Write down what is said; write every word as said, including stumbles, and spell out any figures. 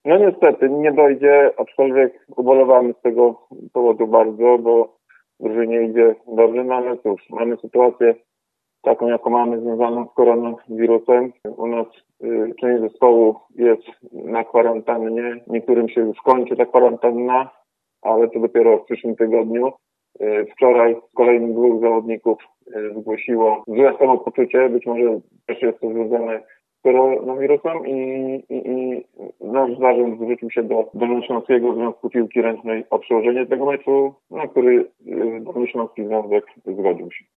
No niestety nie dojdzie, aczkolwiek ubolewamy z tego powodu bardzo, bo drużynie idzie dobrze, no ale cóż, mamy sytuację taką, jaką mamy, związaną z koronawirusem. U nas y, część zespołu jest na kwarantannie, niektórym się już kończy ta kwarantanna, ale to dopiero w przyszłym tygodniu. Y, wczoraj z kolejnych dwóch zawodników y, zgłosiło złe samopoczucie, być może też jest to związane z koronawirusem i, i, i nasz zarząd zwrócił się do Dolnośląskiego Związku Piłki Ręcznej o przełożenie tego meczu, na który y, Dolnośląski Związek zgodził się.